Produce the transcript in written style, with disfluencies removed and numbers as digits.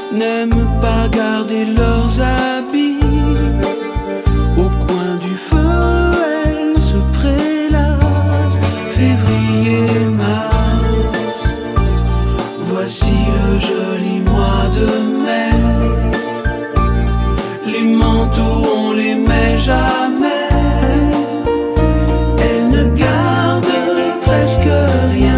n'aiment pas garder leurs habits. Au coin du feu, elles se prélassent. Février, mars, voici le joli mois de mai. Les manteaux, on les met jamais. Elles ne gardent presque rien.